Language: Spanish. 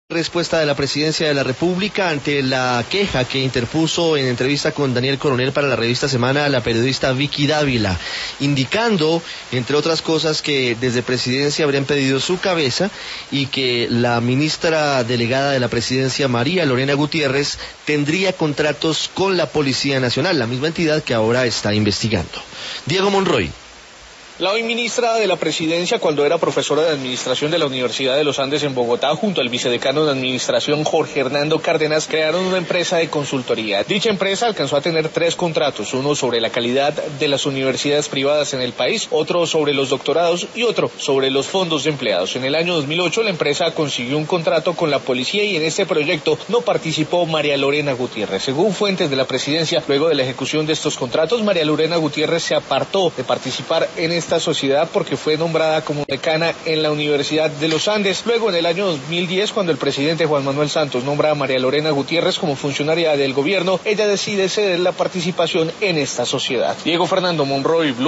Respuesta de la Presidencia de la República ante la queja que interpuso en entrevista con Daniel Coronel para la revista Semana la periodista Vicky Dávila, indicando, entre otras cosas, que desde Presidencia habrían pedido su cabeza y que la ministra delegada de la Presidencia, María Lorena Gutiérrez, tendría contratos con la Policía Nacional, la misma entidad que ahora está investigando. Diego Monroy. La hoy ministra de la Presidencia, cuando era profesora de Administración de la Universidad de los Andes en Bogotá, junto al vicedecano de Administración, Jorge Hernando Cárdenas, crearon una empresa de consultoría. Dicha empresa alcanzó a tener 3 contratos, uno sobre la calidad de las universidades privadas en el país, otro sobre los doctorados y otro sobre los fondos de empleados. En el año 2008, la empresa consiguió un contrato con la policía y en este proyecto no participó María Lorena Gutiérrez. Según fuentes de la Presidencia, luego de la ejecución de estos contratos, María Lorena Gutiérrez se apartó de participar en esta sociedad porque fue nombrada como decana en la Universidad de los Andes. Luego, en el año 2010, cuando el presidente Juan Manuel Santos nombra a María Lorena Gutiérrez como funcionaria del gobierno, ella decide ceder la participación en esta sociedad. Diego Fernando Monroy, Blue.